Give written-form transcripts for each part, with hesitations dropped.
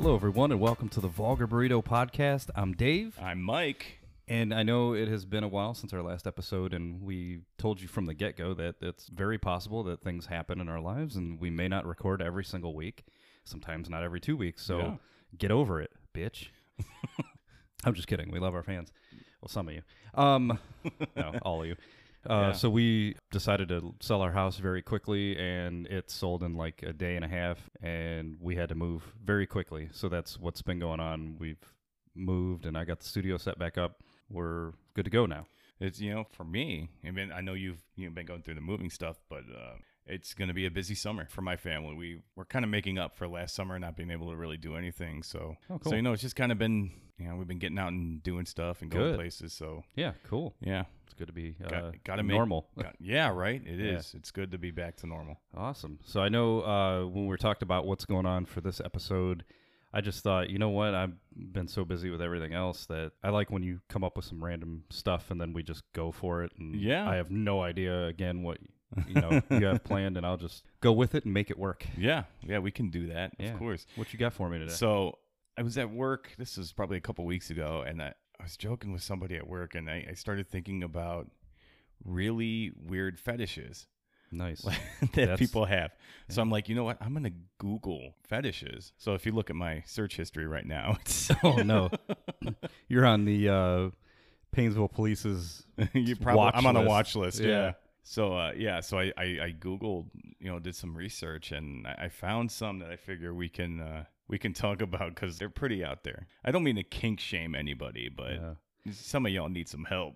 Hello, everyone, and welcome to the Vulgar Burrito Podcast. I'm Dave. I'm Mike. And I know it has been a while since our last episode, and we told you from the get-go that it's very possible that things happen in our lives, and we may not record every single week, sometimes not every 2 weeks, so get over it, bitch. I'm just kidding. We love our fans. Well, some of you. No, all of you. So we decided to sell our house very quickly, and it sold in like a day and a half, and we had to move very quickly. So that's what's been going on. We've moved, and I got the studio set back up. We're good to go now. It's, for me, I mean, I know you've been going through the moving stuff, but it's going to be a busy summer for my family. We're kind of making up for last summer not being able to really do anything. So, cool. So it's just kind of been, we've been getting out and doing stuff and going places. So yeah, cool. Yeah. It's good to be gotta normal. Yeah, right. It is. It's good to be back to normal. Awesome. So I know when we talked about what's going on for this episode, I just thought, you know what? I've been so busy with everything else that I like when you come up with some random stuff and then we just go for it. And I have no idea, again, what you have planned, and I'll just go with it and make it work. Yeah, we can do that, of course. What you got for me today? So I was at work. This was probably a couple weeks ago, and I was joking with somebody at work, and I started thinking about really weird fetishes. Nice. that people have. So I'm like, you know what? I'm going to Google fetishes. So if you look at my search history right now. Oh, no. You're on the Painesville Police's I'm on a watch list. Yeah. So, so I Googled, did some research, and I found some that I figure we can talk about because they're pretty out there. I don't mean to kink shame anybody, but some of y'all need some help.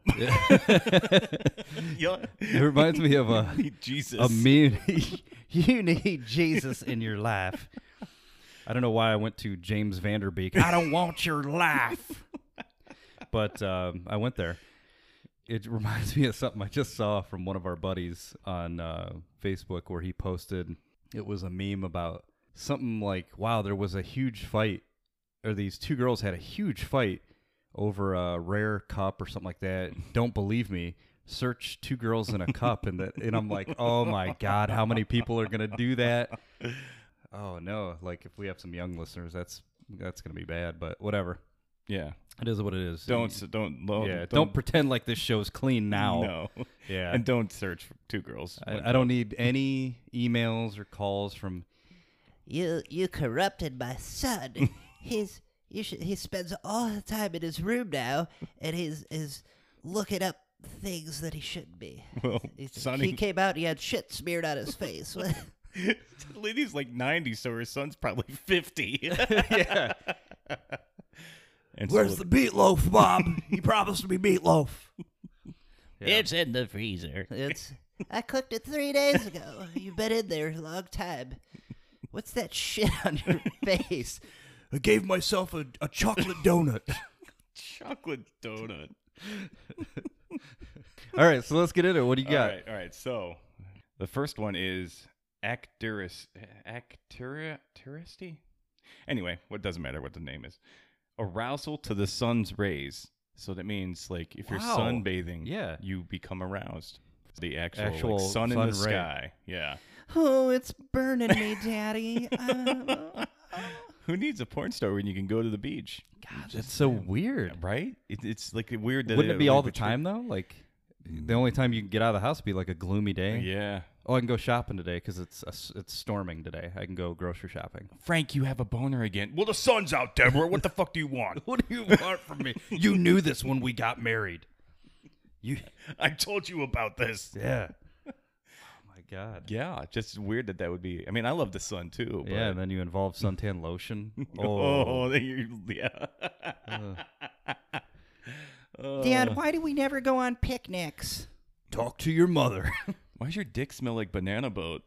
It reminds me of Jesus. a meme. You need Jesus in your life. I don't know why I went to James Vanderbeek. I don't want your life. But I went there. It reminds me of something I just saw from one of our buddies on Facebook where he posted. It was a meme about something like, wow, there was a huge fight, or these two girls had a huge fight over a rare cup or something like that. Don't believe me. Search two girls in a cup, and I'm like, oh my God, how many people are gonna do that? Oh no, like if we have some young listeners, that's gonna be bad. But whatever. Yeah, it is what it is. Don't pretend like this show's clean now. No. Yeah, and don't search for two girls. I don't need any emails or calls from you corrupted my son. He spends all the time in his room now, and he's looking up things that he shouldn't be. Well, he came out and he had shit smeared on his face. The lady's like 90, so her son's probably 50. Yeah. And where's the meatloaf, Bob? You promised me meatloaf. Yeah. It's in the freezer. I cooked it 3 days ago. You've been in there a long time. What's that shit on your face? I gave myself a chocolate donut. Chocolate donut. All right, so let's get into it. What do you got? All right. So the first one is actiristy. Anyway, what doesn't matter what the name is. Arousal to the sun's rays. So that means like if you're sunbathing, you become aroused. The actual like, sun in the sky. Yeah. Oh, it's burning me, Daddy. Who needs a porn star when you can go to the beach? God, that's so weird, right? It's like weird. That Wouldn't it be all the time though? Like the only time you can get out of the house would be like a gloomy day. Yeah. Oh, I can go shopping today because it's storming today. I can go grocery shopping. Frank, you have a boner again. Well, the sun's out, Deborah. What the fuck do you want? What do you want from me? You knew this when we got married. I told you about this. Yeah. God. Yeah, just weird that would be. I mean, I love the sun too. But... Yeah, and then you involve suntan lotion. Yeah. Dad, why do we never go on picnics? Talk to your mother. Why does your dick smell like banana boat?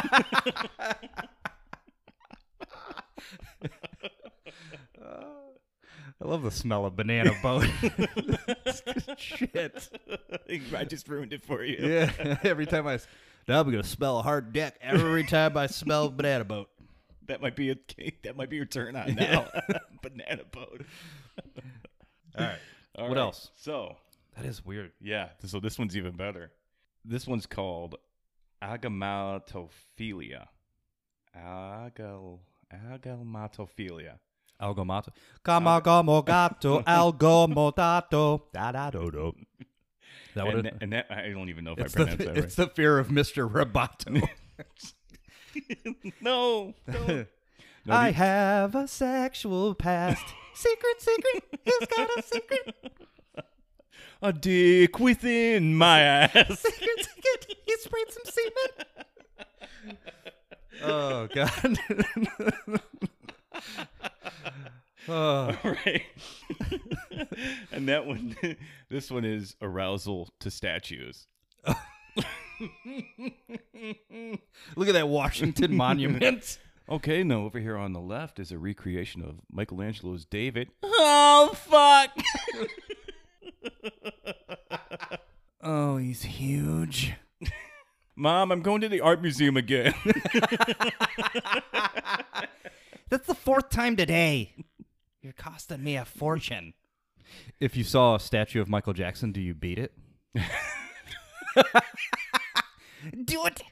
I love the smell of banana boat. Shit. I just ruined it for you. Yeah, every time now I'm going to smell a hard dick every time I smell banana boat. That might be your turn on now. Banana boat. All right. What else? So that is weird. Yeah. So this one's even better. This one's called agamatophilia. Agamatophilia. Algomato. Kamagomogato, algomotato. Da-da-do-do. That what it, And that I don't even know if I it's pronounced the, that it's the fear of Mr. Roboto. right. No. I have a sexual past. Secret. He's got a secret. A dick within my ass. Secret. He sprayed some semen. Oh, God. Oh. Right. And that one, this one is arousal to statues. Look at that Washington Monument. Okay, now over here on the left is a recreation of Michelangelo's David. Oh, fuck. Oh, he's huge. Mom, I'm going to the art museum again. That's the 4th time today. You're costing me a fortune. If you saw a statue of Michael Jackson, do you beat it? Do it.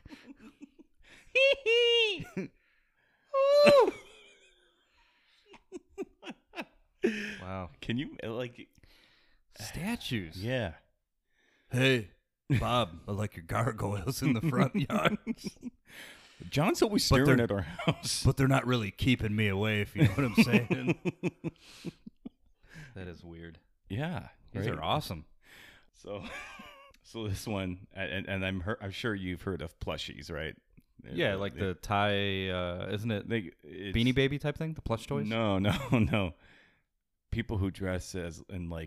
Wow. Can you, like... Statues. Yeah. Hey, Bob, I like your gargoyles in the front yard. John's always But staring they're- at our house. But they're not really keeping me away, if you know what I'm saying. That is weird. Yeah. These right? are awesome. So this one, and I'm sure you've heard of plushies, right? Yeah, like the Thai, isn't it it's, Beanie Baby type thing? The plush toys? No. People who dress as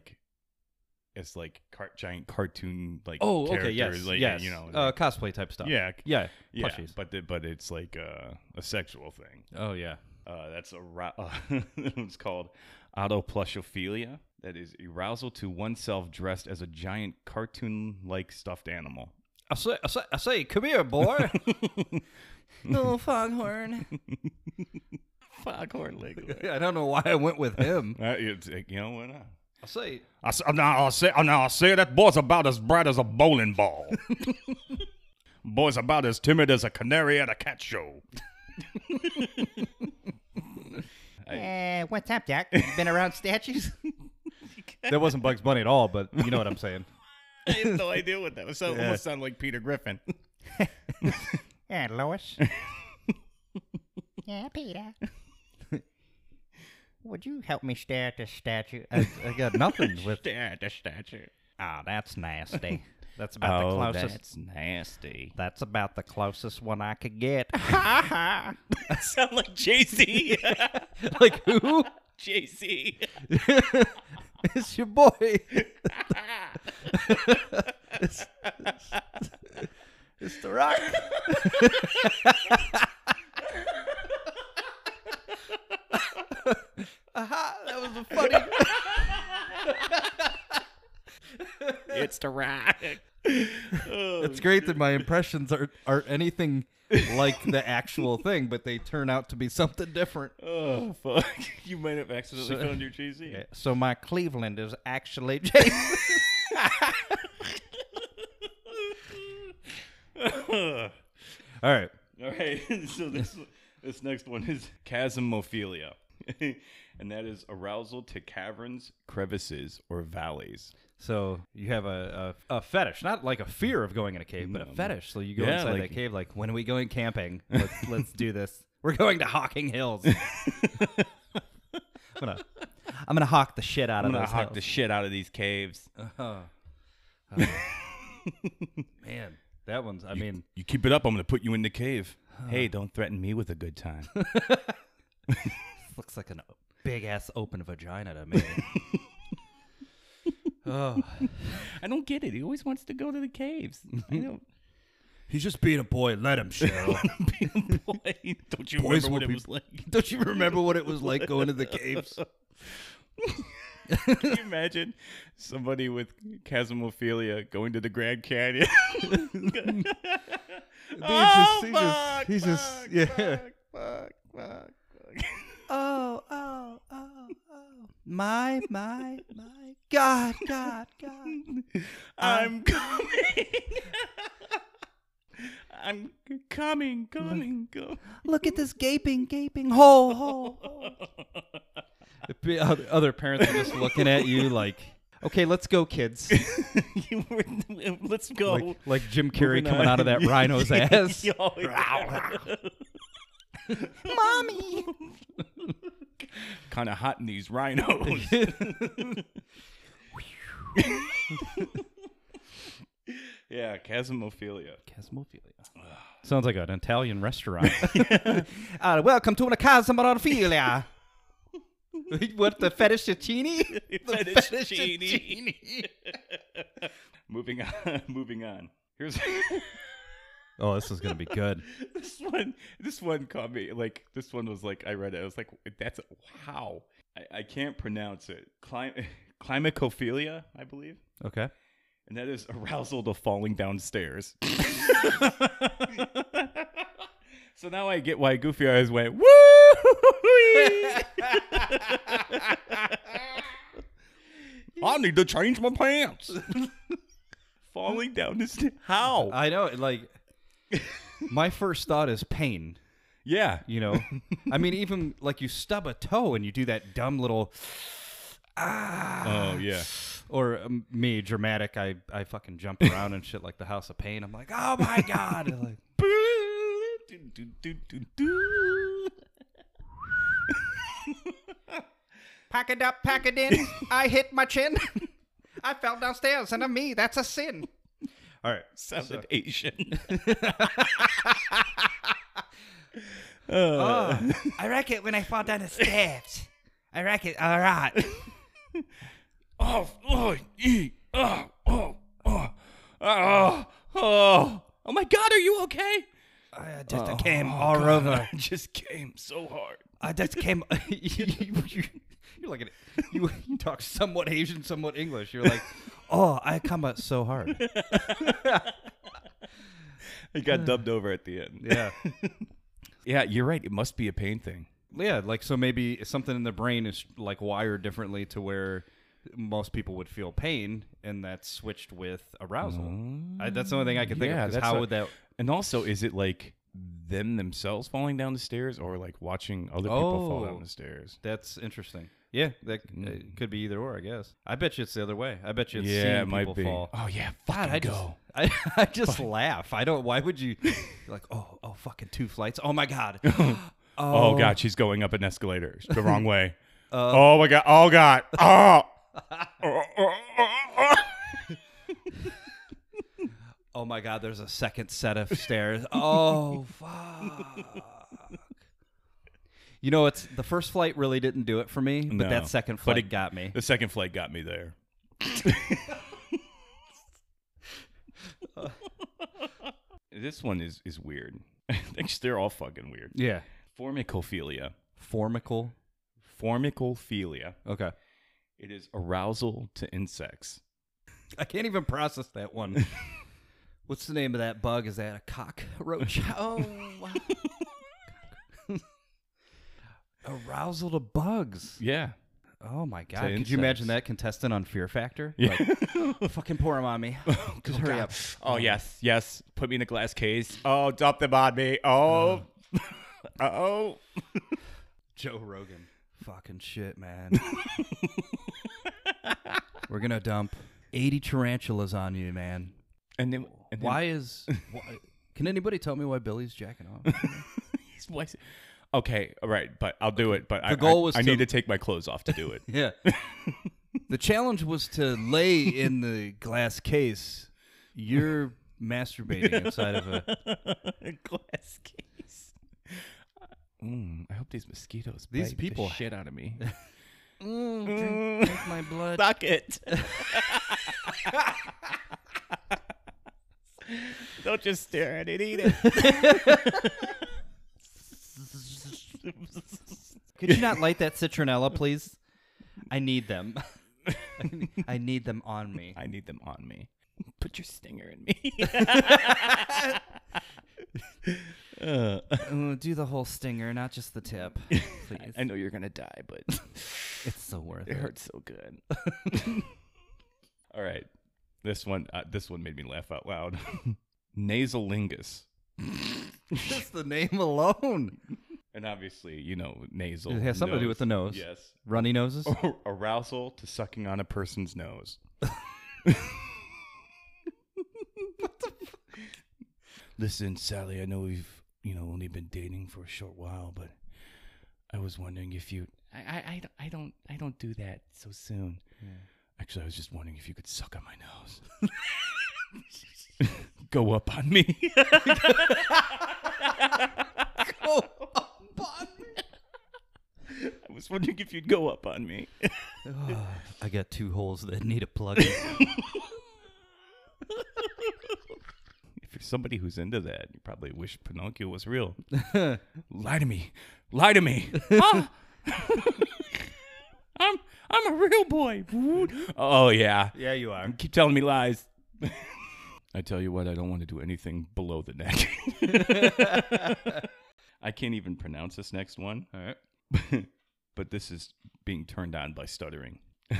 giant cartoon like Oh, characters, okay, yes, like, yes. you know, like, Cosplay type stuff. yeah, plushies. but it's like a sexual thing. Oh, yeah. That's it's called autoplushophilia. That is arousal to oneself dressed as a giant cartoon-like stuffed animal. I say, come here, boy. No, foghorn. Foghorn Lego. I don't know why I went with him. You know why not? I say, I'll say that boy's about as bright as a bowling ball. Boy's about as timid as a canary at a cat show. What's up, Doc? You been around statues? that wasn't Bugs Bunny at all, but you know what I'm saying. I have no idea what that was. So Yeah. almost sounded like Peter Griffin. Yeah, Lois. Yeah, Peter. Would you help me stare at this statue? I got nothing with. Stare at the statue. Oh, that's nasty. That's about the closest. That's nasty. That's about the closest one I could get. That sound like JC. Like who? JC. It's your boy. It's The Rock. Aha, that was a funny. It's the Rock. It's great that my impressions aren't anything like the actual thing, but they turn out to be something different. Oh, fuck. You might have accidentally So- found your JC. Yeah, so my Cleveland is actually Jason. All right. All right. So this next one is chasmophilia. And that is arousal to caverns, crevices, or valleys. So you have a fetish, not like a fear of going in a cave, but a fetish. So you go Yeah, inside like- that cave, like, when are we going camping? Let's do this. We're going to Hocking Hills. I'm gonna hawk the shit out I'm of gonna those hawk hills. the shit out of these caves. Man, that one's. I mean, You keep it up, I'm gonna put you in the cave. Hey, don't threaten me with a good time. looks like a big ass open vagina to me. Oh, I don't get it. He always wants to go to the caves. I don't. he's just being a boy. Let him, Cheryl. Boy, don't you Boys remember what will it be- was like? Don't you remember what it was like going to the caves? Can you imagine somebody with chasmophilia going to the Grand Canyon? He's just, yeah. Fuck. Oh. My God. I'm coming. I'm coming. Look at this gaping hole. Other parents are just looking at you like, okay, let's go, kids. Let's go. Like Jim Carrey coming out of that rhino's ass. Mommy. Kind of hot in these rhinos. Yeah, chasmophilia. Sounds like an Italian restaurant. Welcome to the Cosmophilia. What, the fettuccine? Fettuccine. Moving on. Here's Oh, this is gonna be good. This one caught me. Like, this one was like, I read it. I was like, that's how. I can't pronounce it. Climacophilia, I believe. Okay. And that is arousal to falling downstairs. So now I get why Goofy Eyes went, woo! I need to change my pants. Falling down the stairs. How? I know. Like, my first thought is pain. Yeah. You know? I mean, even like you stub a toe and you do that dumb little. Oh, yeah. Or me, dramatic. I fucking jump around and shit like the House of Pain. I'm like, oh my God. Like, pack it up, pack it in. I hit my chin. I fell downstairs, and me, that's a sin. All right. Sounded Asian. I wreck it when I fall down the stairs. I wreck it a lot. Oh my God, are you okay? I just came all over. I just came so hard. I just came. You're like you talk somewhat Asian, somewhat English. You're like, oh, I come out so hard. It got dubbed over at the end. Yeah. Yeah, you're right. It must be a pain thing. Yeah, like so maybe something in the brain is like wired differently to where most people would feel pain, and that's switched with arousal. That's the only thing I can think of. 'Cause how would that? And also, is it like them themselves falling down the stairs, or like watching other people fall down the stairs? That's interesting. Yeah, that could be either or, I guess. I bet you it's the other way. I bet you it's Yeah, seeing it might people be. fall. Oh yeah, God, fucking go. I just laugh. I don't. Why would you? You're like, oh, fucking 2 flights. Oh my God. Oh God, she's going up an escalator the wrong way. Oh my God. Oh God. Oh. Oh my God, there's a second set of stairs. Oh fuck. You know, it's the first flight really didn't do it for me, but No, that second but flight it got me. The second flight got me there. This one is weird. I think they're all fucking weird. Yeah. Formicophilia. Formicophilia. Okay. It is arousal to insects. I can't even process that one. What's the name of that bug? Is that a cockroach? Oh. Arousal to bugs. Yeah. Oh my God! To Could you imagine insects. that contestant on Fear Factor? Yeah. Like, fucking pour him on me. Just hurry up. Oh yes. Put me in a glass case. Oh, dump them on me. Oh. Oh. Joe Rogan. Fucking shit, man. We're gonna dump 80 tarantulas on you, man. And then Why is? Can anybody tell me why Billy's jacking off? Okay, all right, but I'll do it. But The goal was I to- need to take my clothes off to do it. Yeah. The challenge was to lay in the glass case. You're masturbating inside of a glass case. I hope these mosquitoes These bite people- the shit out of me. drink my blood. Suck it. Don't just stare at it. Eat it. Could you not light that citronella, please? I need them. I need them on me. I need them on me. Put your stinger in me. Do the whole stinger, not just the tip, please. I know you're gonna die, but It's so worth it it. hurts so good. All right, this one made me laugh out loud. Nasolingus. Just the name alone. And obviously, you know, nasal. It has something to do with the nose. Yes. Runny noses. Or arousal to sucking on a person's nose. Listen, Sally, I know we've, you know, only been dating for a short while, but I was wondering if you I don't do that so soon. Yeah. Actually, I was just wondering if you could suck on my nose. Go up on me. Go up on me. I was wondering if you'd go up on me. I got 2 holes that need a plug in. If you're somebody who's into that, you probably wish Pinocchio was real. Lie to me. Lie to me. I'm a real boy. Oh, yeah. Yeah, you are. Keep telling me lies. I tell you what, I don't want to do anything below the neck. I can't even pronounce this next one. All right. But this is being turned on by stuttering.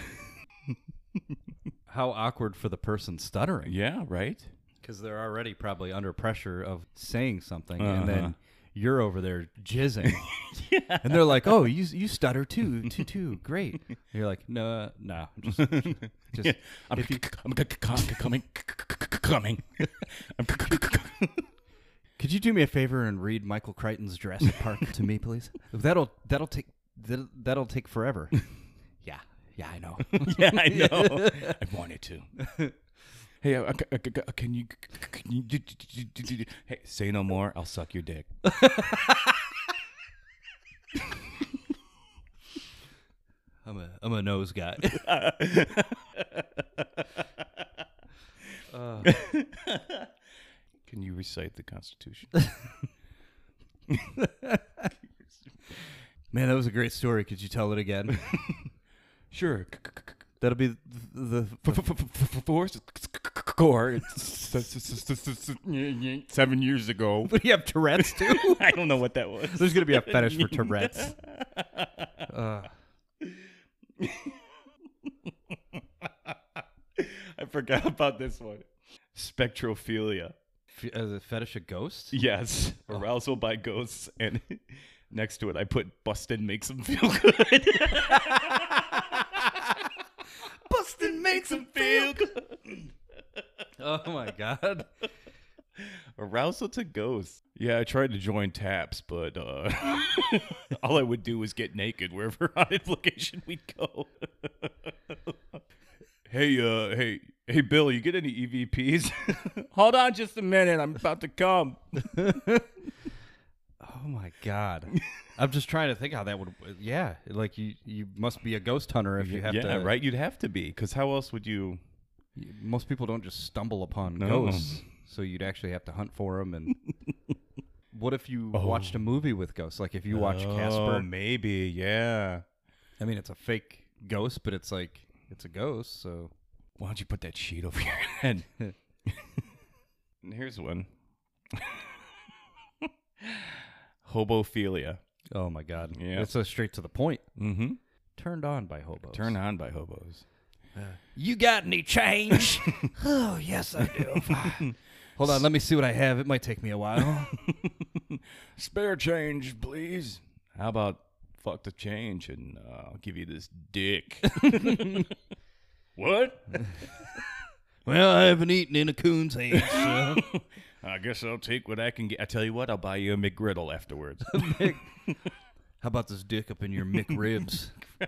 How awkward for the person stuttering. Yeah, right? Because they're already probably under pressure of saying something, and then you're over there jizzing. Yeah. And they're like, oh, you stutter too. Great. And you're like, no, just yeah, I'm coming. Could you do me a favor and read Michael Crichton's Jurassic Park to me, please? That'll take forever. Yeah, I know. Yeah, I know. I wanted to. Hey, can you hey, say no more? I'll suck your dick. I'm a nose guy. Can you recite the Constitution? Man, that was a great story. Could you tell it again? Sure. That'll be the Force score. It's 7 years ago. But you have Tourette's too? I don't know what that was. There's gonna be a fetish for Tourette's. I forgot about this one. Spectrophilia. As a fetish of ghosts? Yes. Arousal by ghosts. And next to it, I put Bustin' makes them feel good. Bustin' makes them feel good. Oh, my God. Arousal to ghosts. Yeah, I tried to join TAPS, but all I would do was get naked wherever on location we'd go. Hey, Bill, you get any EVPs? Hold on just a minute. I'm about to come. Oh, my God. I'm just trying to think how that would... Yeah, like you must be a ghost hunter if you have to... Yeah, right? You'd have to be, because how else would you... Most people don't just stumble upon ghosts, so you'd actually have to hunt for them. And what if you watched a movie with ghosts? Like if you watch Casper... Oh, maybe, yeah. I mean, it's a fake ghost, but it's like... It's a ghost, so... Why don't you put that sheet over your head? And here's one. Hobophilia. Oh, my God. Yeah. It's straight to the point. Mm-hmm. Turned on by hobos. Turned on by hobos. You got any change? Oh, yes, I do. Hold on, let me see what I have. It might take me a while. Spare change, please. How about fuck the change and I'll give you this dick. What? Well, I haven't eaten in a coon's age, so... I guess I'll take what I can get. I tell you what, I'll buy you a McGriddle afterwards. How about this dick up in your McRibs?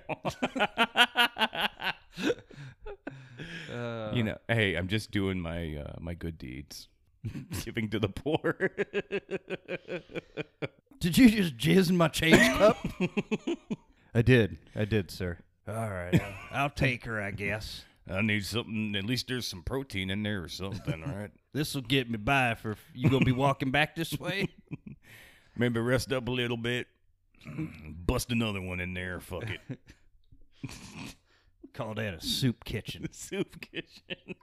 You know, hey, I'm just doing my my good deeds. Giving to the poor. Did you just jizz in my change cup? I did, sir. All right, I'll take her, I guess. I need something. At least there's some protein in there or something, all right? This will get me by for... You gonna be walking back this way? Maybe rest up a little bit. Bust another one in there. Fuck it. Call that a soup kitchen. Soup kitchen.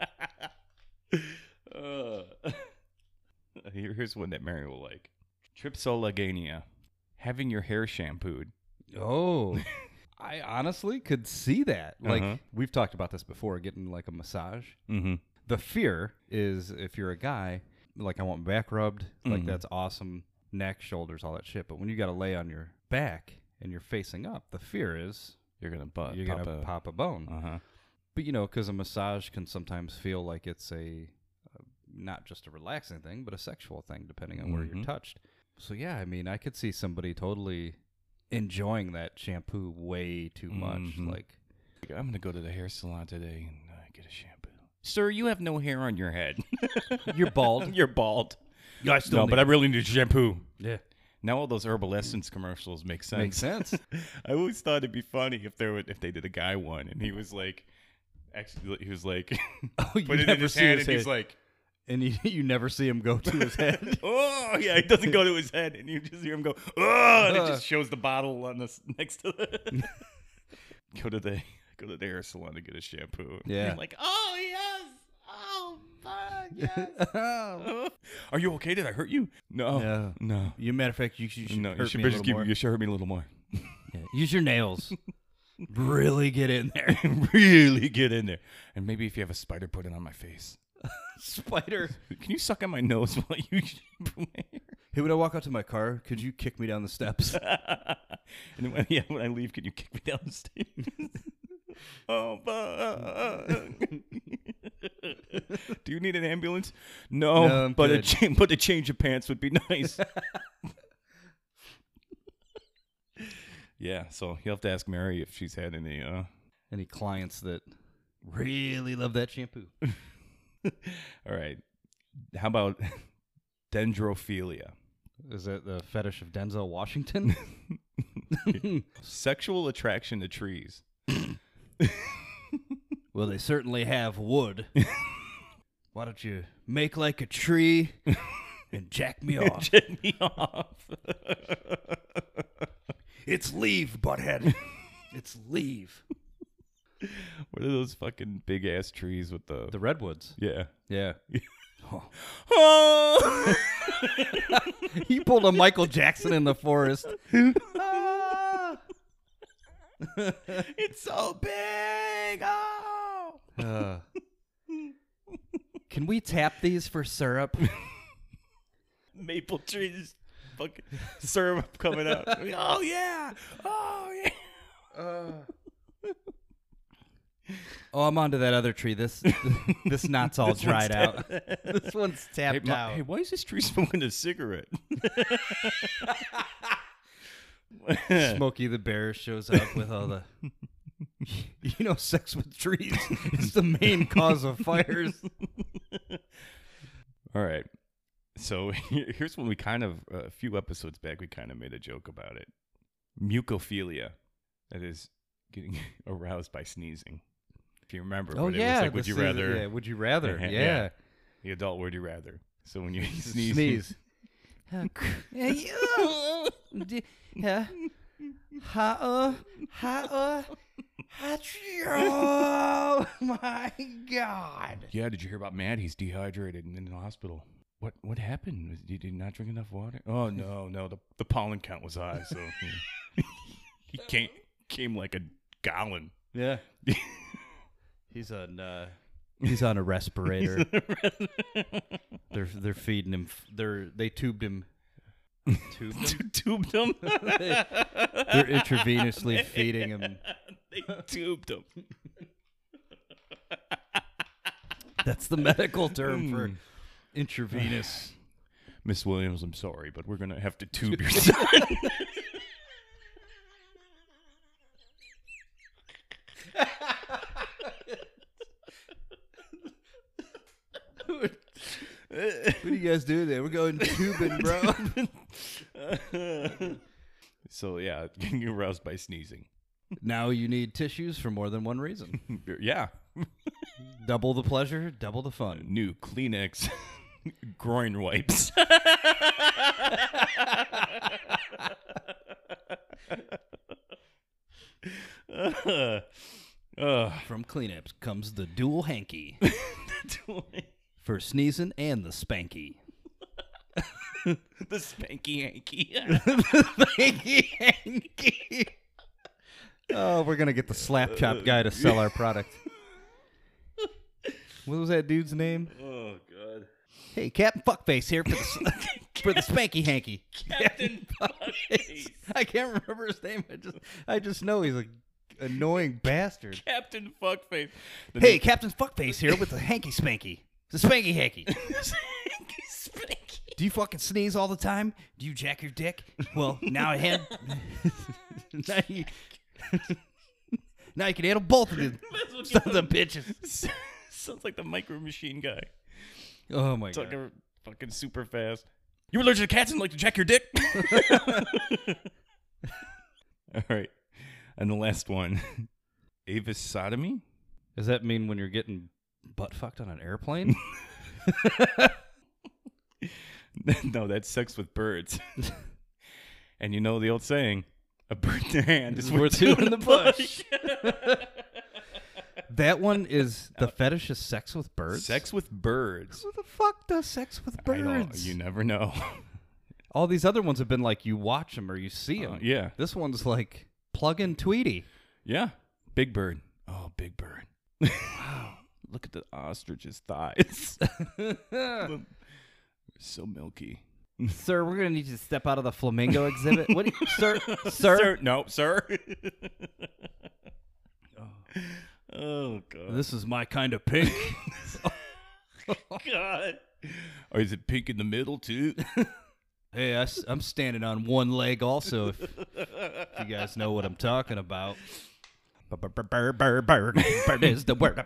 Here's one that Mary will like. Tripsolagania. Having your hair shampooed. Oh... I honestly could see that. Like, we've talked about this before, getting like a massage. Mm-hmm. The fear is if you're a guy, like I want my back rubbed, like that's awesome. neck, shoulders, all that shit. But when you got to lay on your back and you're facing up, the fear is You're gonna pop a bone. Uh-huh. But because a massage can sometimes feel like it's not just a relaxing thing, but a sexual thing, depending on where you're touched. So yeah, I mean, I could see somebody totally enjoying that shampoo way too much. Like, I'm gonna go to the hair salon today and get a shampoo. Sir, you have no hair on your head. you're bald. You're bald. I still but I really need shampoo. Yeah. Now all those Herbal Essence commercials make sense. Makes sense. I always thought it'd be funny if they did a guy one and he was like, actually, he was like, Oh, you put it in never his see hand his and he's head. like, And you never see him go to his head. oh yeah, it doesn't go to his head, and you just hear him go, oh, and it just shows the bottle on the next to the. go to the hair salon to get a shampoo. Yeah. You're like, oh yes, oh fuck yes. Are you okay? Did I hurt you? No, no. You matter of fact, you should No, hurt you should me a just little more. you should hurt me a little more. Yeah. Use your nails. Really get in there. Really get in there, and maybe if you have a spider, put it on my face. Spider. Can you suck on my nose while you shampoo my hair? Hey, when I walk out to my car, could you kick me down the steps? And then when I leave, can you kick me down the stairs? Oh, do you need an ambulance? No, I'm but good. but a change of pants would be nice. Yeah, so you'll have to ask Mary if she's had Any clients that really love that shampoo? All right. How about dendrophilia? Is that the fetish of Denzel Washington? Sexual attraction to trees. Well, they certainly have wood. Why don't you make like a tree and jack me off? Check me off. It's leave, butthead. It's leave. What are those fucking big ass trees with the? The redwoods. Yeah. Yeah. Oh. He pulled a Michael Jackson in the forest. It's so big. Oh. Can we tap these for syrup? Maple trees. Fucking syrup coming out. Oh yeah. Oh yeah. Oh, I'm onto that other tree. This knot's all dried out. This one's tapped out. Hey, why is this tree smoking a cigarette? Smokey the Bear shows up with all the... sex with trees is the main cause of fires. All right. So here's when we a few episodes back, we kind of made a joke about it. Mucophilia. That is getting aroused by sneezing. If you remember. Oh, It yeah. was like, would you rather? Yeah, would you rather? Yeah. Yeah. The adult would you rather. So when you Sneeze. Oh my God! Yeah, did you hear about Matt? He's dehydrated and in the hospital. What happened? Did he not drink enough water? Oh no, the pollen count was high, so he came like a gallon. Yeah. He's on a respirator. They're feeding him. They tubed him. Tubed him. They're intravenously feeding him. They tubed him. That's the medical term for intravenous. Miss Williams, I'm sorry, but we're gonna have to tube your son. What are you guys doing there? We're going tubing, bro. So yeah, getting aroused by sneezing. Now you need tissues for more than one reason. Yeah. Double the pleasure, double the fun. New Kleenex groin wipes. From Kleenex comes the dual hanky. For sneezing and the spanky. The spanky hanky. Spanky hanky. Oh, we're going to get the slap chop guy to sell our product. What was that dude's name? Oh, God. Hey, Captain Fuckface here for the for the spanky hanky. Captain Fuckface. I can't remember his name. I just know he's a annoying bastard. Captain Fuckface. Hey, Captain Fuckface here with the hanky spanky. The spanky hanky. Do you fucking sneeze all the time? Do you jack your dick? Well, now I had. now you can handle both of them. Sons of bitches. Sounds like the Micro Machine guy. Oh my god. Talking fucking super fast. You allergic to cats and like to jack your dick? All right. And the last one. Avis sodomy? Does that mean when you're getting butt fucked on an airplane? No, that's sex with birds. And you know the old saying, a bird in the hand is worth two in the bush. That one is the fetish is sex with birds? Sex with birds. Who the fuck does sex with birds? You never know. All these other ones have been like you watch them or you see them. Yeah. This one's like plug in Tweety. Yeah. Big bird. Oh, big bird. Wow. Look at the ostrich's thighs. So milky. Sir, we're going to need you to step out of the flamingo exhibit. What do you, sir? Sir? No, sir. Oh, God. This is my kind of pink. God. Or is it pink in the middle, too? Hey, I'm standing on one leg also, if you guys know what I'm talking about. Bird is the word.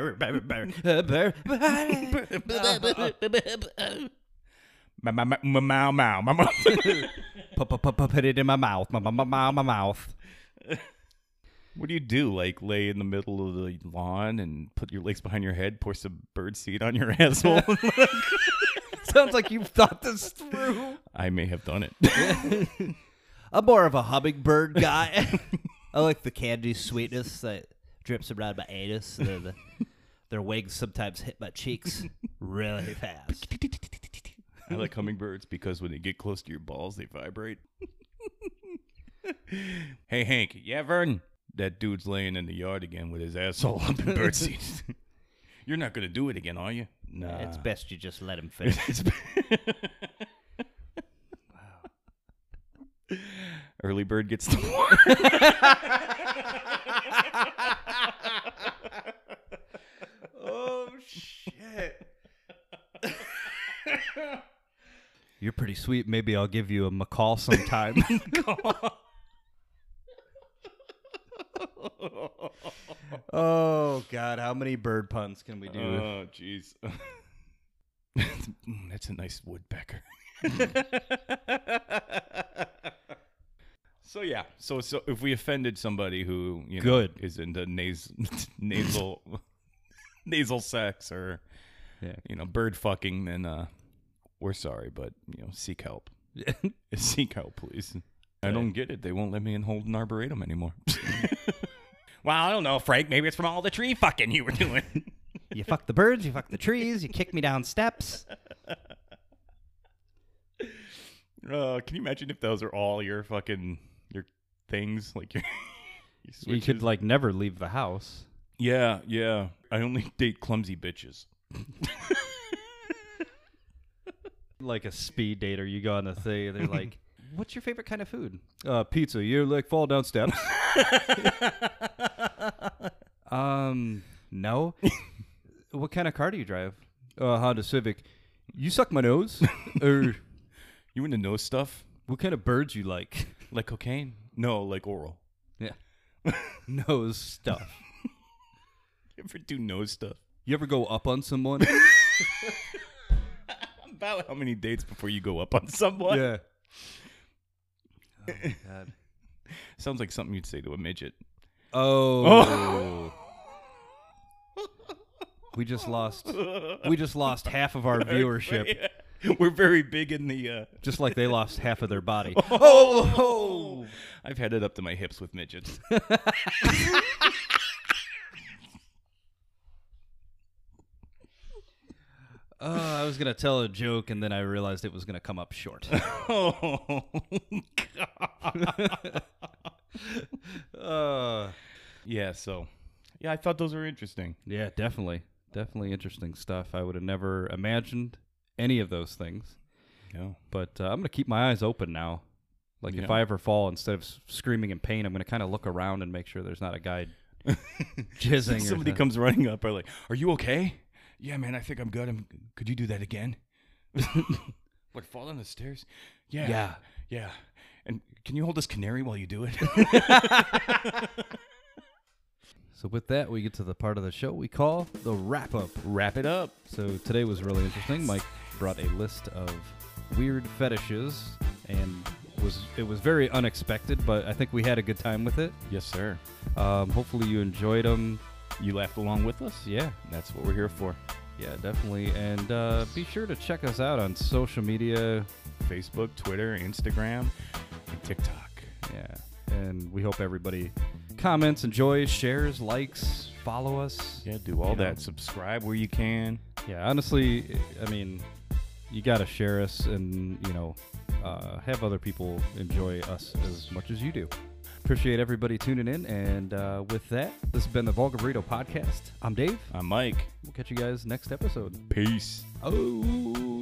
Mow. Put it in my mouth. My mouth. What do you do? Like lay in the middle of the lawn and put your legs behind your head, pour some bird seed on your asshole? Sounds like you've thought this through. I may have done it. I'm more of a hummingbird guy. I like the candy sweetness that drips around my anus. Their wings sometimes hit my cheeks really fast. I like hummingbirds because when they get close to your balls, they vibrate. Hey, Hank. Yeah, Vern? That dude's laying in the yard again with his asshole up in birdseed. You're not going to do it again, are you? Nah. It's best you just let him finish. Wow. Early bird gets the worm. Oh, shit. You're pretty sweet. Maybe I'll give you a macaw sometime. Oh, God. How many bird puns can we do? Oh, jeez. That's a nice woodpecker. So, yeah. So if we offended somebody who, you know, Good. is into nasal sex or, you know, bird fucking, then we're sorry, but, you know, seek help. Seek help, please. I don't get it. They won't let me in Holden Arboretum anymore. Well, I don't know, Frank. Maybe it's from all the tree fucking you were doing. You fuck the birds, you fuck the trees, you kick me down steps. Can you imagine if those are all your fucking your things, like your You could like never leave the house. Yeah. I only date clumsy bitches. Like a speed dater, you go on a thing, they're like, "What's your favorite kind of food?" Pizza. You like fall down steps? No. What kind of car do you drive? Honda Civic. You suck my nose? Or You into nose stuff? what kind of birds you like? Like cocaine? No, like oral. Yeah. Nose stuff. You ever do nose stuff? You ever go up on someone? About how many dates before you go up on someone? Yeah. Oh, my God. Sounds like something you'd say to a midget. Oh. We just lost half of our viewership. We're very big in the Just like they lost half of their body. Oh! I've had it up to my hips with midgets. I was gonna tell a joke and then I realized it was gonna come up short. Oh, God. Yeah, I thought those were interesting. Yeah, definitely interesting stuff. I would have never imagined any of those things. No. But I'm going to keep my eyes open now. Like, if Yeah. I ever fall, instead of screaming in pain, I'm going to kind of look around and make sure there's not a guy jizzing. Somebody or something. comes running up, are like, "Are you okay?" "Yeah, man, I think I'm good. Could you do that again?" Like, fall down the stairs? Yeah. Yeah. And can you hold this canary while you do it? So with that, we get to the part of the show we call the wrap-up. Wrap it up. So today was really interesting. Mike brought a list of weird fetishes, and it was very unexpected, but I think we had a good time with it. Yes, sir. Hopefully you enjoyed them. You laughed along with us? Yeah, That's what we're here for. yeah, definitely. And be sure to check us out on social media. Facebook, Twitter, Instagram, and TikTok. Yeah, and we hope everybody comments, enjoys, shares, likes, follow us. Yeah, do all You know. that. Subscribe where you can. Yeah, honestly, I mean, you got to share us and, have other people enjoy us as much as you do. Appreciate everybody tuning in. And with that, this has been the Vulgar Burrito Podcast. I'm Dave. I'm Mike. We'll catch you guys next episode. Peace. Oh.